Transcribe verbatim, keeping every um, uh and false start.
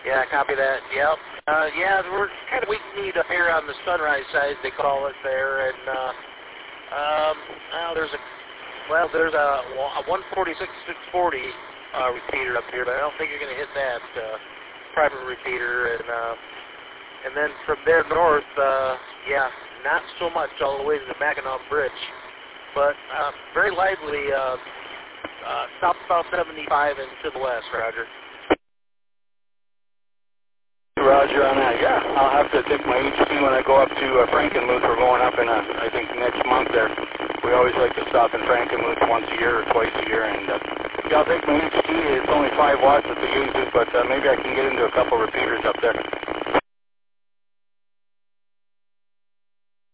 Yeah, copy that. Yep. Uh, yeah, we're kind of weak need up here on the Sunrise side, they call it there, and uh, um, well, there's a well, there's a, a one forty-six six forty uh, repeater up here, but I don't think you're going to hit that uh, private repeater, and uh, and then from there north, uh, yeah, not so much all the way to the Mackinac Bridge, but uh, very lively uh, uh, south south seventy-five and to the west, Roger. Roger on that. Yeah, I'll have to take my H T when I go up to uh, Frankenmuth. We're going up in, uh, I think, next month there. We always like to stop in Frankenmuth once a year or twice a year. And uh, yeah, I'll take my H T. It's only five watts that they use it, but uh, maybe I can get into a couple repeaters up there.